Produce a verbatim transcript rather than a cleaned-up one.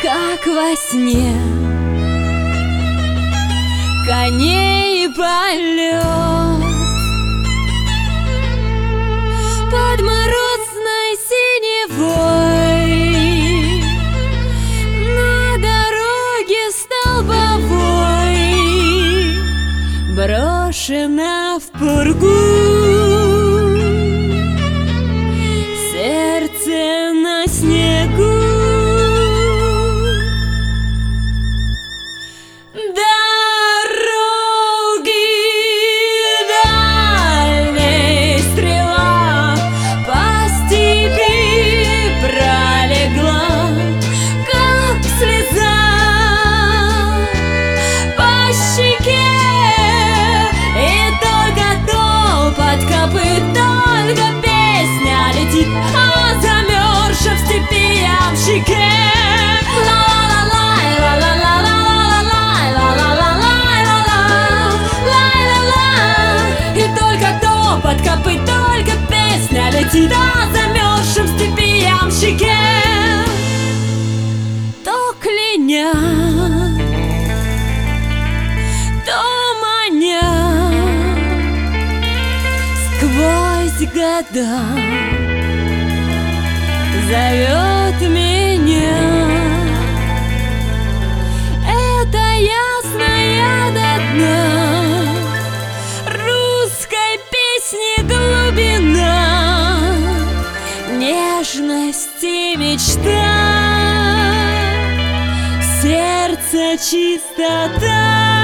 как во сне, коней полет под морозной синевой, на дороге столбовой, брошена в пургу, сердце на снегу. А замерзшая в степи ямщике, и только топот копыт, только песня летит. А замерзшем в степи ямщике то кляня, то маня сквозь года зовет меня. Это ясная до дна русской песни глубина, нежность и мечта, сердце чистота.